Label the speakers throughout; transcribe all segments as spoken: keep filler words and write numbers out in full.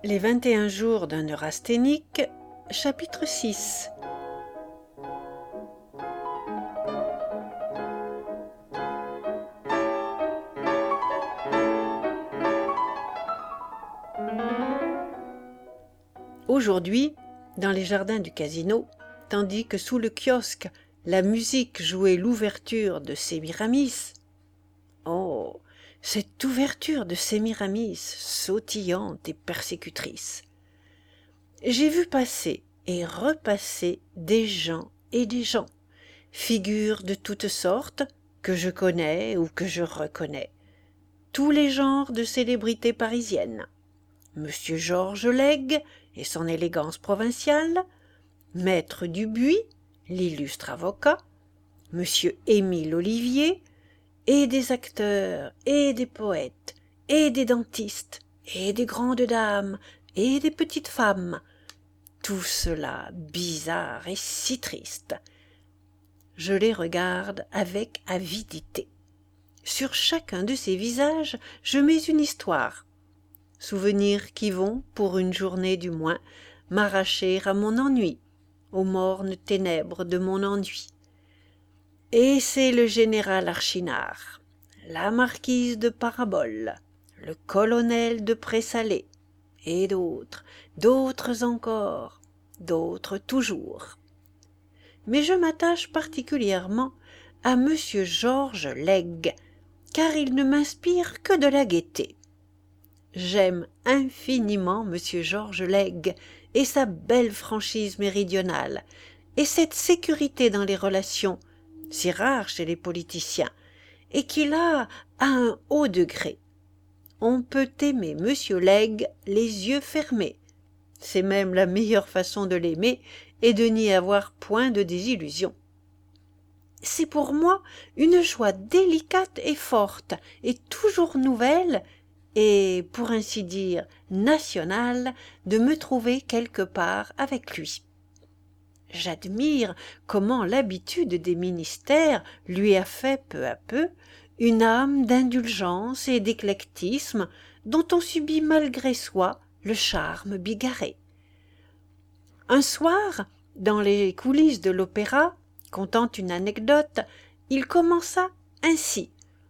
Speaker 1: Les vingt et un jours d'un neurasthénique, chapitre six. Aujourd'hui, dans les jardins du casino, tandis que sous le kiosque, la musique jouait l'ouverture de Sémiramis. Oh, cette ouverture de Sémiramis, sautillante et persécutrice. J'ai vu passer et repasser des gens et des gens, figures de toutes sortes, que je connais ou que je reconnais, tous les genres de célébrités parisiennes. Monsieur Georges Lègue et son élégance provinciale, Maître Dubuis, l'illustre avocat, Monsieur Émile Olivier, et des acteurs, et des poètes, et des dentistes, et des grandes dames, et des petites femmes, tout cela bizarre et si triste. Je les regarde avec avidité. Sur chacun de ces visages, je mets une histoire, souvenirs qui vont, pour une journée du moins, m'arracher à mon ennui, aux mornes ténèbres de mon ennui. Et c'est le général Archinard, la marquise de Parabole, le colonel de Pressalé, et d'autres, d'autres encore, d'autres toujours. Mais je m'attache particulièrement à monsieur Georges Lègue, car il ne m'inspire que de la gaieté. J'aime infiniment monsieur Georges Lègue et sa belle franchise méridionale, et cette sécurité dans les relations, si rare chez les politiciens, et qu'il a à un haut degré. On peut aimer monsieur Lègue les yeux fermés. C'est même la meilleure façon de l'aimer et de n'y avoir point de désillusion. C'est pour moi une joie délicate et forte, et toujours nouvelle, et, pour ainsi dire, nationale, de me trouver quelque part avec lui. J'admire comment l'habitude des ministères lui a fait peu à peu une âme d'indulgence et d'éclectisme dont on subit malgré soi le charme bigarré. Un soir, dans les coulisses de l'opéra, contant une anecdote, il commença ainsi.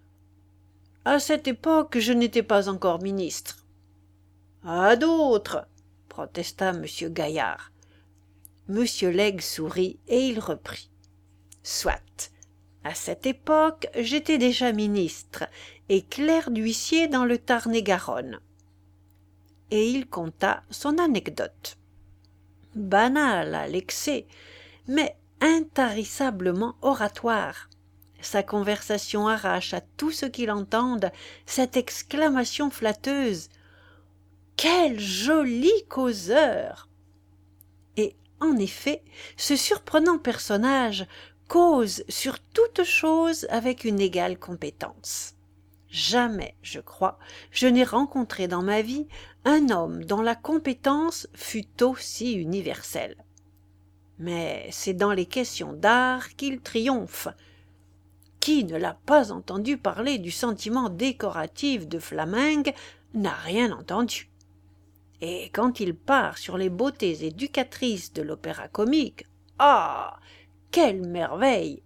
Speaker 1: « À cette époque, je n'étais pas encore ministre. »« À d'autres !» protesta M. Gaillard. Monsieur Lègue sourit et il reprit. « Soit. À cette époque, j'étais déjà ministre et clerc d'huissier dans le Tarn-et-Garonne. » Et il conta son anecdote. Banale à l'excès, mais intarissablement oratoire. Sa conversation arrache à tous ceux qui l'entendent cette exclamation flatteuse. « Quel joli causeur !» Et en effet, ce surprenant personnage cause sur toute chose avec une égale compétence. Jamais, je crois, je n'ai rencontré dans ma vie un homme dont la compétence fût aussi universelle. Mais c'est dans les questions d'art qu'il triomphe. Qui ne l'a pas entendu parler du sentiment décoratif de Flamingue n'a rien entendu. Et quand il part sur les beautés éducatrices de l'opéra-comique, ah, quelle merveille!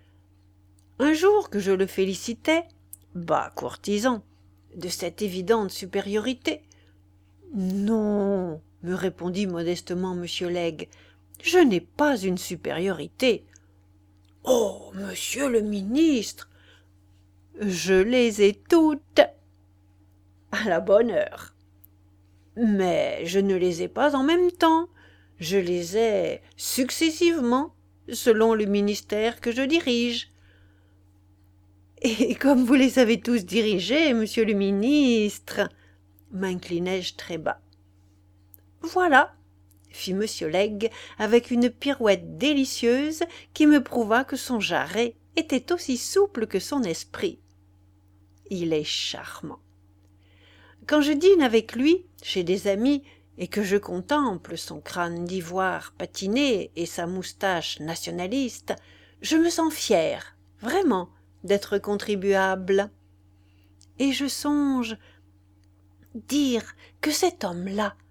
Speaker 1: Un jour que je le félicitais, bas courtisan, de cette évidente supériorité. « Non, » me répondit modestement monsieur Lègue, « je n'ai pas une supériorité. »« Oh, monsieur le ministre !»« Je les ai toutes. » À la bonne heure. Mais je ne les ai pas en même temps. Je les ai successivement, selon le ministère que je dirige. Et comme vous les avez tous dirigés, monsieur le ministre, m'inclinai-je très bas. Voilà, fit monsieur Lègue avec une pirouette délicieuse qui me prouva que son jarret était aussi souple que son esprit. Il est charmant. Quand je dîne avec lui, chez des amis, et que je contemple son crâne d'ivoire patiné et sa moustache nationaliste, je me sens fier, vraiment, d'être contribuable. Et je songe dire que cet homme-là,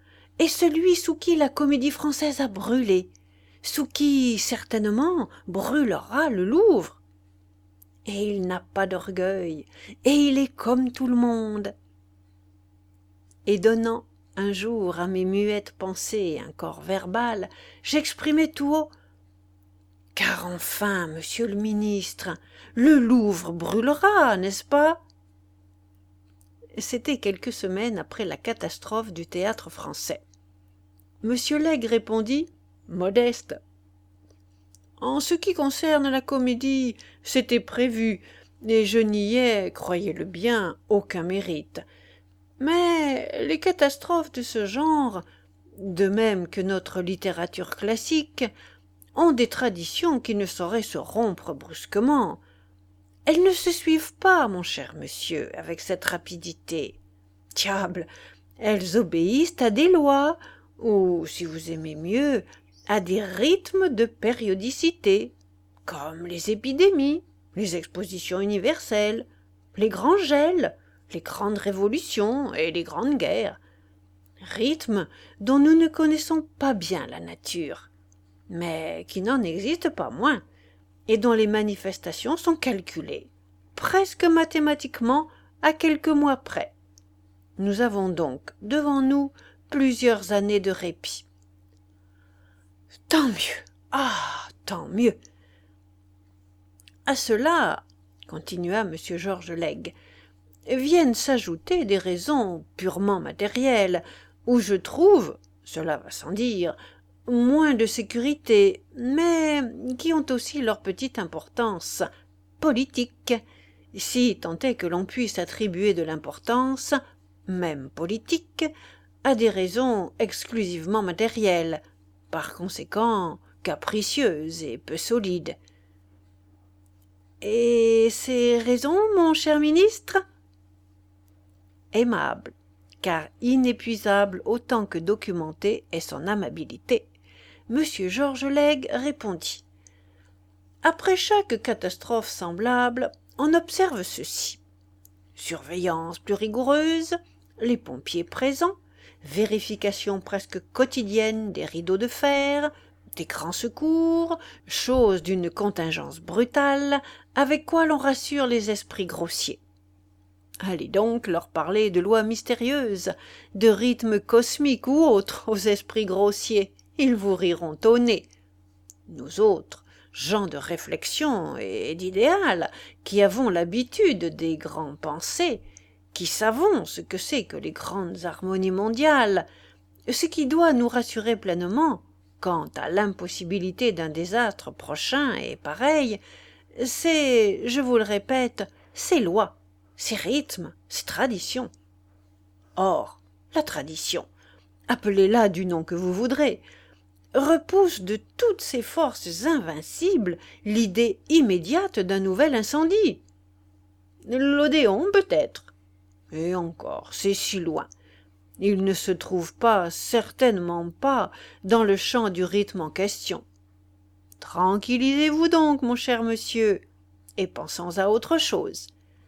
Speaker 1: est celui sous qui la Comédie Française a brûlé, sous qui, certainement, brûlera le Louvre. Et il n'a pas d'orgueil, et il est comme tout le monde. Et donnant un jour à mes muettes pensées un corps verbal, j'exprimai tout haut: « Car enfin, monsieur le ministre, le Louvre brûlera, n'est-ce pas ?» C'était quelques semaines après la catastrophe du théâtre français. Monsieur Lègue répondit, modeste: « En ce qui concerne la comédie, c'était prévu, et je n'y ai, croyez-le bien, aucun mérite. Mais les catastrophes de ce genre, de même que notre littérature classique, ont des traditions qui ne sauraient se rompre brusquement. Elles ne se suivent pas, mon cher monsieur, avec cette rapidité. Diable, elles obéissent à des lois, ou, si vous aimez mieux, à des rythmes de périodicité, comme les épidémies, les expositions universelles, les grands gels, les grandes révolutions et les grandes guerres. Rythmes dont nous ne connaissons pas bien la nature, mais qui n'en existent pas moins, et dont les manifestations sont calculées, presque mathématiquement, à quelques mois près. Nous avons donc devant nous plusieurs années de répit. Tant mieux, ah, tant mieux. À cela, continua M. Georges Lègue, viennent s'ajouter des raisons purement matérielles, où je trouve, cela va sans dire, moins de sécurité, mais qui ont aussi leur petite importance politique, si tant est que l'on puisse attribuer de l'importance, même politique, à des raisons exclusivement matérielles, par conséquent capricieuses et peu solides. Et ces raisons, mon cher ministre? Aimable, car inépuisable autant que documentée est son amabilité, Monsieur Georges Lègue répondit: après chaque catastrophe semblable, on observe ceci: surveillance plus rigoureuse, les pompiers présents, vérification presque quotidienne des rideaux de fer, des grands secours, chose d'une contingence brutale, avec quoi l'on rassure les esprits grossiers. Allez donc leur parler de lois mystérieuses, de rythmes cosmiques ou autres aux esprits grossiers, ils vous riront au nez. Nous autres, gens de réflexion et d'idéal, qui avons l'habitude des grands pensées, qui savons ce que c'est que les grandes harmonies mondiales, ce qui doit nous rassurer pleinement quant à l'impossibilité d'un désastre prochain et pareil, c'est, je vous le répète, ces lois, ces rythmes, ces traditions. Or, la tradition, appelez-la du nom que vous voudrez, repousse de toutes ses forces invincibles l'idée immédiate d'un nouvel incendie. L'Odéon peut-être, et encore, c'est si loin. Il ne se trouve pas, certainement pas, dans le champ du rythme en question. Tranquillisez-vous donc, mon cher monsieur, et pensons à autre chose.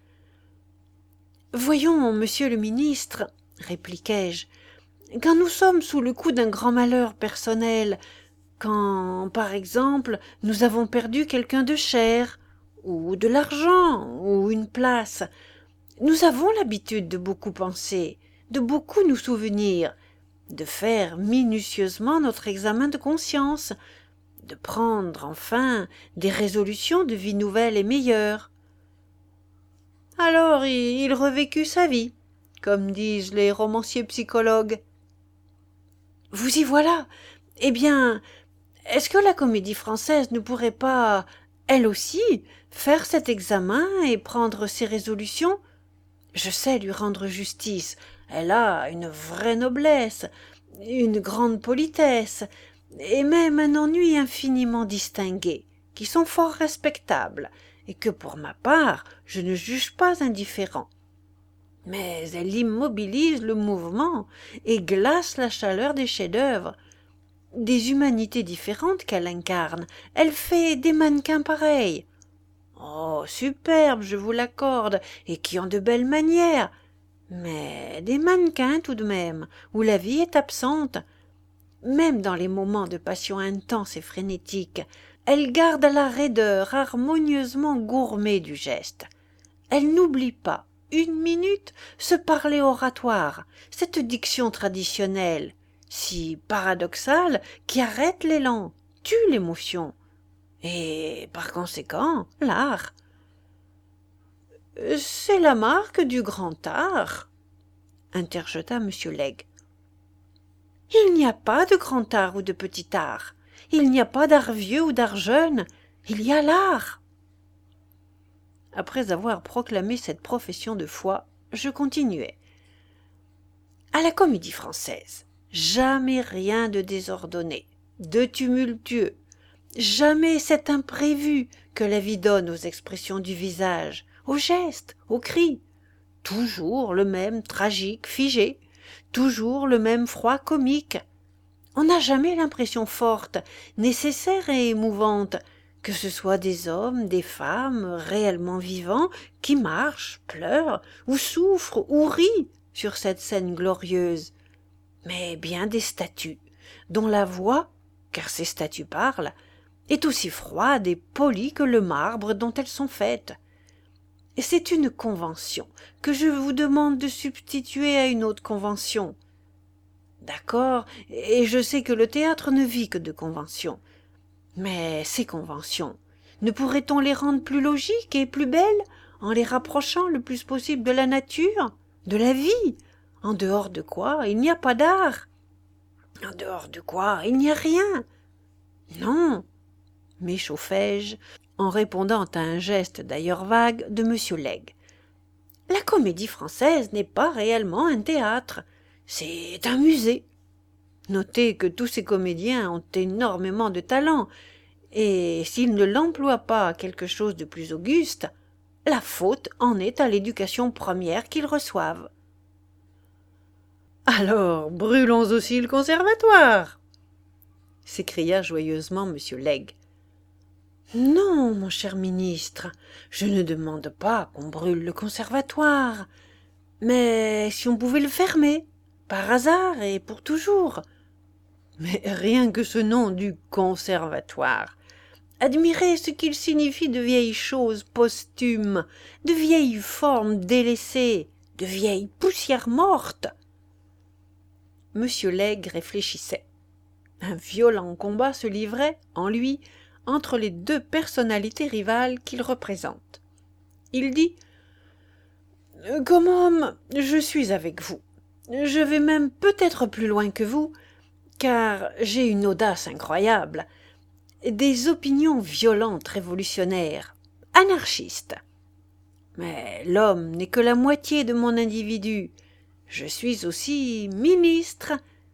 Speaker 1: Voyons, monsieur le ministre, répliquai-je, quand nous sommes sous le coup d'un grand malheur personnel, quand, par exemple, nous avons perdu quelqu'un de cher, ou de l'argent, ou une place, nous avons l'habitude de beaucoup penser, de beaucoup nous souvenir, de faire minutieusement notre examen de conscience, de prendre, enfin, des résolutions de vie nouvelle et meilleure. Alors il revécut sa vie, comme disent les romanciers psychologues. Vous y voilà. Eh bien, est-ce que la Comédie Française ne pourrait pas, elle aussi, faire cet examen et prendre ses résolutions? Je sais lui rendre justice. Elle a une vraie noblesse, une grande politesse, et même un ennui infiniment distingué, qui sont fort respectables, et que pour ma part je ne juge pas indifférents. Mais elle immobilise le mouvement et glace la chaleur des chefs-d'œuvre. Des humanités différentes qu'elle incarne, elle fait des mannequins pareils. Oh, superbes, je vous l'accorde, et qui ont de belles manières, mais des mannequins tout de même, où la vie est absente. Même dans les moments de passion intense et frénétique, elle garde la raideur harmonieusement gourmée du geste. Elle n'oublie pas, une minute, ce parler oratoire, cette diction traditionnelle, si paradoxale, qui arrête l'élan, tue l'émotion, et par conséquent l'art. C'est la marque du grand art, interjeta M. Legge. Il n'y a pas de grand art ou de petit art. Il n'y a pas d'art vieux ou d'art jeune. Il y a l'art. Après avoir proclamé cette profession de foi, je continuai. À la Comédie Française, jamais rien de désordonné, de tumultueux, jamais cet imprévu que la vie donne aux expressions du visage, aux gestes, aux cris. Toujours le même tragique figé, toujours le même froid comique. On n'a jamais l'impression forte, nécessaire et émouvante, que ce soit des hommes, des femmes, réellement vivants, qui marchent, pleurent, ou souffrent, ou rient sur cette scène glorieuse, mais bien des statues, dont la voix, car ces statues parlent, est aussi froide et polie que le marbre dont elles sont faites. Et c'est une convention que je vous demande de substituer à une autre convention. D'accord, et je sais que le théâtre ne vit que de conventions. Mais ces conventions, ne pourrait-on les rendre plus logiques et plus belles en les rapprochant le plus possible de la nature, de la vie, en dehors de quoi il n'y a pas d'art, en dehors de quoi il n'y a rien? Non, m'échauffai-je, en répondant à un geste d'ailleurs vague de M. Legge. La Comédie Française n'est pas réellement un théâtre, c'est un musée. Notez que tous ces comédiens ont énormément de talent, et s'ils ne l'emploient pas à quelque chose de plus auguste, la faute en est à l'éducation première qu'ils reçoivent. Alors, brûlons aussi le conservatoire, s'écria joyeusement M. Legge. Non, mon cher ministre, je ne demande pas qu'on brûle le conservatoire, mais si on pouvait le fermer, par hasard et pour toujours. Mais rien que ce nom du conservatoire. Admirez ce qu'il signifie de vieilles choses posthumes, de vieilles formes délaissées, de vieilles poussières mortes. Monsieur Legge réfléchissait. Un violent combat se livrait, en lui, entre les deux personnalités rivales qu'il représente. Il dit « Comme homme, je suis avec vous. Je vais même peut-être plus loin que vous, car j'ai une audace incroyable, des opinions violentes révolutionnaires, anarchistes. Mais l'homme n'est que la moitié de mon individu. Je suis aussi ministre,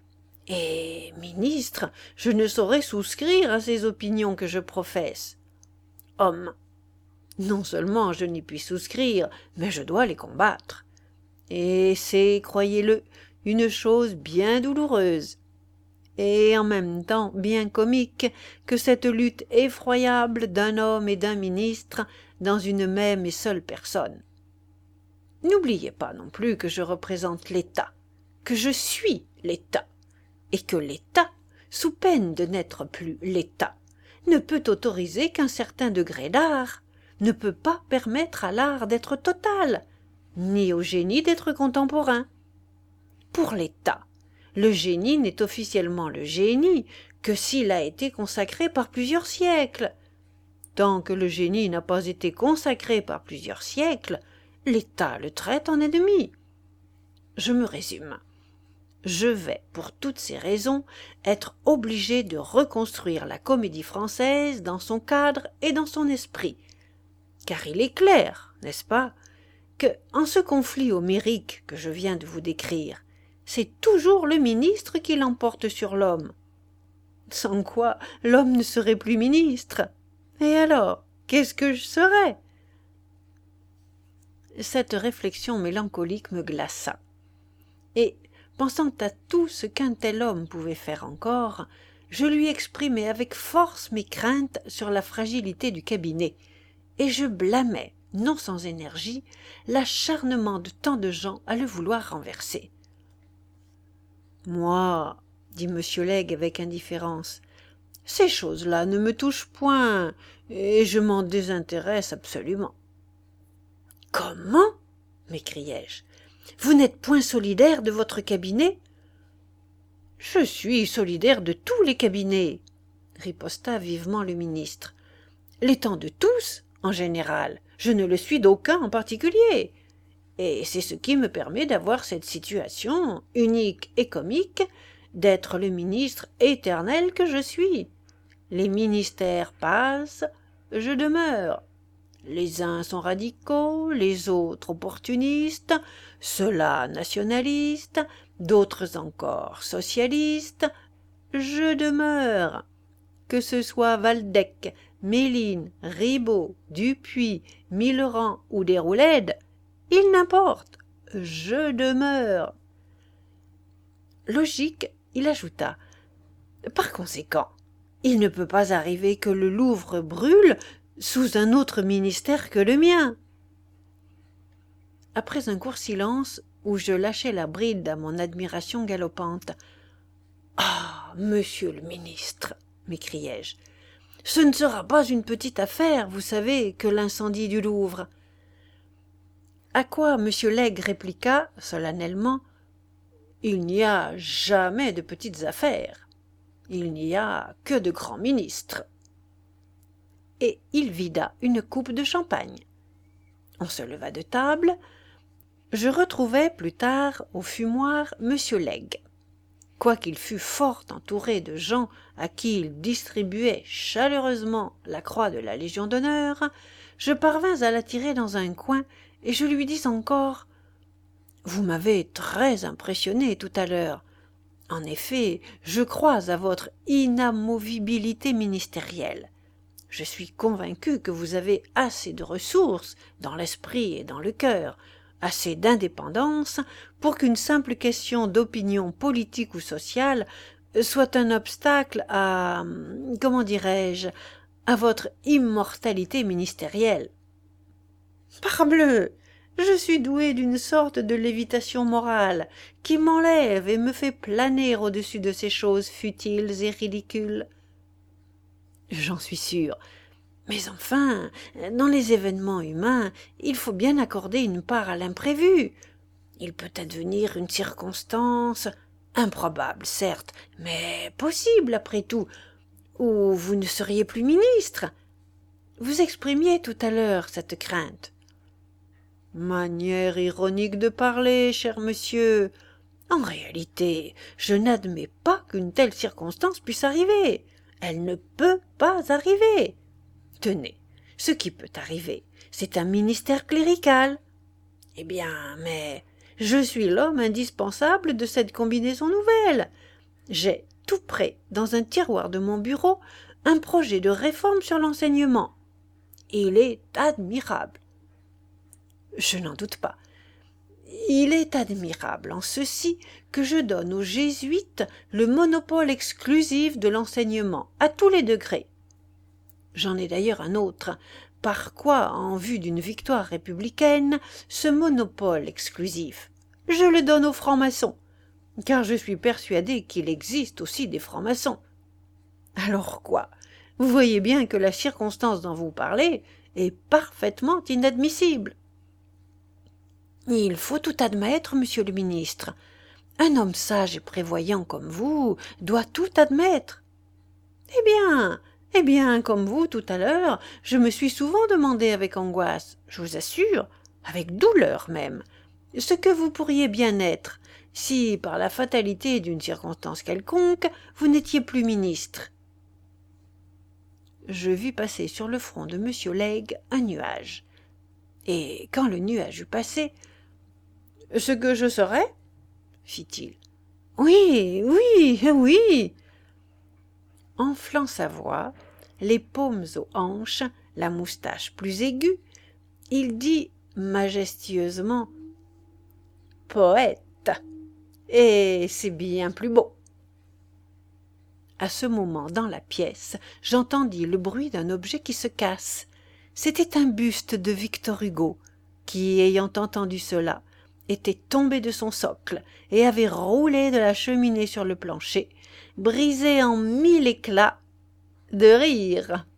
Speaker 1: et ministre, je ne saurais souscrire à ces opinions que je professe. Homme, non seulement je n'y puis souscrire, mais je dois les combattre. Et c'est, croyez-le, une chose bien douloureuse, et en même temps bien comique, que cette lutte effroyable d'un homme et d'un ministre dans une même et seule personne. N'oubliez pas non plus que je représente l'État, que je suis l'État, et que l'État, sous peine de n'être plus l'État, ne peut autoriser qu'un certain degré d'art, ne peut pas permettre à l'art d'être total, ni au génie d'être contemporain. Pour l'État, le génie n'est officiellement le génie que s'il a été consacré par plusieurs siècles. Tant que le génie n'a pas été consacré par plusieurs siècles, l'État le traite en ennemi. Je me résume. Je vais, pour toutes ces raisons, être obligé de reconstruire la Comédie Française dans son cadre et dans son esprit. Car il est clair, n'est-ce pas, que, en ce conflit homérique que je viens de vous décrire, c'est toujours le ministre qui l'emporte sur l'homme. Sans quoi l'homme ne serait plus ministre. Et alors, qu'est-ce que je serais? Cette réflexion mélancolique me glaça. Et, pensant à tout ce qu'un tel homme pouvait faire encore, je lui exprimai avec force mes craintes sur la fragilité du cabinet, et je blâmais, non sans énergie, l'acharnement de tant de gens à le vouloir renverser. « Moi, dit monsieur Legge avec indifférence, ces choses-là ne me touchent point, et je m'en désintéresse absolument. »« Comment » m'écriai-je. « Vous n'êtes point solidaire de votre cabinet ?»« Je suis solidaire de tous les cabinets, » riposta vivement le ministre. « L'étant de tous, en général, je ne le suis d'aucun en particulier. Et c'est ce qui me permet d'avoir cette situation, unique et comique, d'être le ministre éternel que je suis. Les ministères passent, je demeure. Les uns sont radicaux, les autres opportunistes, ceux-là nationalistes, d'autres encore socialistes. Je demeure. Que ce soit Waldeck, Méline, Ribot, Dupuy, Millerand ou Déroulède, il n'importe, je demeure. Logique, il ajouta. Par conséquent, il ne peut pas arriver que le Louvre brûle sous un autre ministère que le mien. Après un court silence où je lâchai la bride à mon admiration galopante. Ah, monsieur le ministre, m'écriai-je, ce ne sera pas une petite affaire, vous savez, que l'incendie du Louvre. À quoi monsieur Legge répliqua solennellement. Il n'y a jamais de petites affaires. Il n'y a que de grands ministres. Et il vida une coupe de champagne. On se leva de table. Je retrouvai plus tard au fumoir monsieur Legge. Quoiqu'il fût fort entouré de gens à qui il distribuait chaleureusement la croix de la Légion d'honneur, je parvins à l'attirer dans un coin et je lui dis encore « Vous m'avez très impressionné tout à l'heure. En effet, je crois à votre inamovibilité ministérielle. Je suis convaincu que vous avez assez de ressources dans l'esprit et dans le cœur, assez d'indépendance pour qu'une simple question d'opinion politique ou sociale soit un obstacle à, comment dirais-je, à votre immortalité ministérielle. Parbleu, je suis doué d'une sorte de lévitation morale qui m'enlève et me fait planer au-dessus de ces choses futiles et ridicules. J'en suis sûr. Mais enfin, dans les événements humains, il faut bien accorder une part à l'imprévu. Il peut advenir une circonstance, improbable certes, mais possible après tout, où vous ne seriez plus ministre. Vous exprimiez tout à l'heure cette crainte. Manière ironique de parler, cher monsieur. En réalité, je n'admets pas qu'une telle circonstance puisse arriver. Elle ne peut pas arriver. Tenez, ce qui peut arriver, c'est un ministère clérical. Eh bien, mais je suis l'homme indispensable de cette combinaison nouvelle. J'ai tout prêt dans un tiroir de mon bureau un projet de réforme sur l'enseignement. Il est admirable. Je n'en doute pas. Il est admirable en ceci que je donne aux jésuites le monopole exclusif de l'enseignement à tous les degrés. J'en ai d'ailleurs un autre, par quoi, en vue d'une victoire républicaine, ce monopole exclusif, je le donne aux francs-maçons, car je suis persuadé qu'il existe aussi des francs-maçons. Alors quoi? Vous voyez bien que la circonstance dont vous parlez est parfaitement inadmissible. Il faut tout admettre, monsieur le ministre. Un homme sage et prévoyant comme vous doit tout admettre. Eh bien, eh bien, comme vous tout à l'heure, je me suis souvent demandé avec angoisse, je vous assure, avec douleur même, ce que vous pourriez bien être, si, par la fatalité d'une circonstance quelconque, vous n'étiez plus ministre. Je vis passer sur le front de monsieur Legge un nuage. Et quand le nuage eut passé, « Ce que je serais ?» fit-il. « Oui, oui, oui !» Enflant sa voix, les paumes aux hanches, la moustache plus aiguë, il dit majestueusement « Poète ! Et c'est bien plus beau !» À ce moment, dans la pièce, j'entendis le bruit d'un objet qui se casse. C'était un buste de Victor Hugo, qui, ayant entendu cela, était tombé de son socle et avait roulé de la cheminée sur le plancher, brisé en mille éclats de rire.